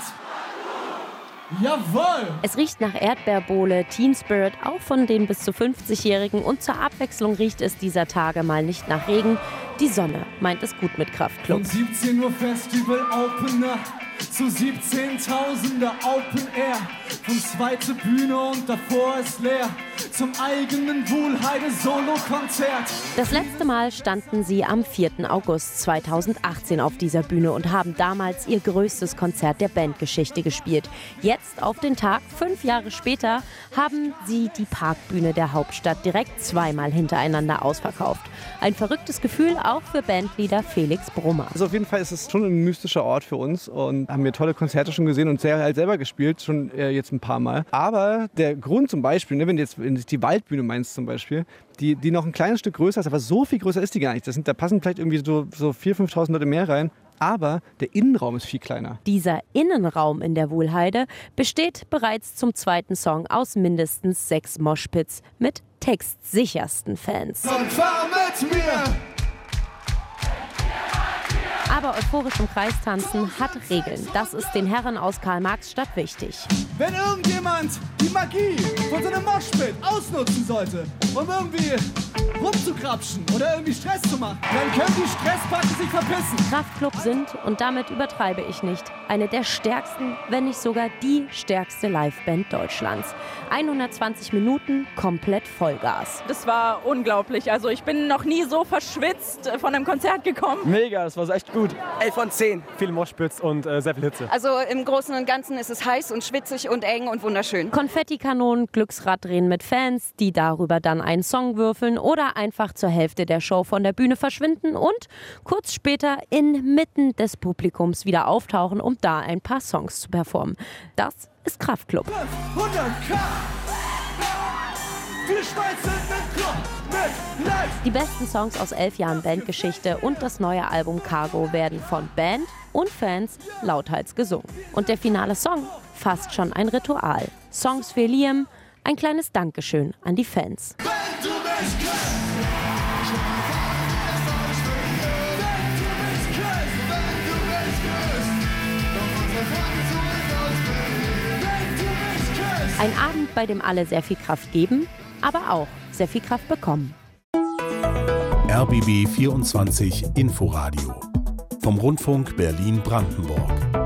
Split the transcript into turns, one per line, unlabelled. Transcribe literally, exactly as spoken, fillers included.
Jawohl!
Es riecht nach Erdbeerbohle, Teen Spirit, auch von den bis zu fünfzigjährigen. Und zur Abwechslung riecht es dieser Tage mal nicht nach Regen. Die Sonne meint es gut mit Kraftklub.
Von siebzehn Uhr Festival Opener zu siebzehntausender Open Air. Von zweite Bühne und davor ist leer. Zum eigenen Wuhlheide Solo-Konzert.
Das letzte Mal standen sie am vierten August zweitausendachtzehn auf dieser Bühne und haben damals ihr größtes Konzert der Bandgeschichte gespielt. Jetzt, auf den Tag, fünf Jahre später, haben sie die Parkbühne der Hauptstadt direkt zweimal hintereinander ausverkauft. Ein verrücktes Gefühl auch für Bandleader Felix Brummer.
Also auf jeden Fall ist es schon ein mystischer Ort für uns und haben wir tolle Konzerte schon gesehen und sehr halt selber gespielt, schon äh, jetzt ein paar Mal. Aber der Grund zum Beispiel, ne, wenn du jetzt wenn du die Waldbühne meinst zum Beispiel, die, die noch ein kleines Stück größer ist, aber so viel größer ist die gar nicht. Das sind, da passen vielleicht irgendwie so, so viertausend, fünftausend Leute mehr rein. Aber der Innenraum ist viel kleiner.
Dieser Innenraum in der Wuhlheide besteht bereits zum zweiten Song aus mindestens sechs Moshpits mit textsichersten Fans.
Und fahr mit mir!
Aber euphorisch im Kreis tanzen hat Regeln. Das ist den Herren aus Karl-Marx-Stadt wichtig.
Wenn irgendjemand die Magie von so einem Moshpit ausnutzen sollte, um irgendwie rumzukrapschen oder irgendwie Stress zu machen, dann können die Stresspacken sich verpissen.
Kraftklub sind, und damit übertreibe ich nicht, eine der stärksten, wenn nicht sogar die stärkste Liveband Deutschlands. hundertzwanzig Minuten komplett Vollgas.
Das war unglaublich. Also ich bin noch nie so verschwitzt von einem Konzert gekommen.
Mega, das war echt gut.
elf von zehn.
Viele Moshpits und äh, sehr viel Hitze.
Also im Großen und Ganzen ist es heiß und schwitzig und eng und wunderschön.
Konfettikanonen, Glücksraddrehen mit Fans, die darüber dann einen Song würfeln oder einfach zur Hälfte der Show von der Bühne verschwinden und kurz später inmitten des Publikums wieder auftauchen, um da ein paar Songs zu performen. Das ist Kraftklub.
fünfhundert K! Wir schmeißen den Club mit Live!
Die besten Songs aus elf Jahren Bandgeschichte und das neue Album Cargo werden von Band und Fans lauthals gesungen. Und der finale Song fast schon ein Ritual. Songs für Liam, ein kleines Dankeschön an die Fans.
Wenn du mich küsst,
Ein Abend, bei dem alle sehr viel Kraft geben, aber auch sehr viel Kraft bekommen.
R B B vierundzwanzig Inforadio vom Rundfunk Berlin-Brandenburg.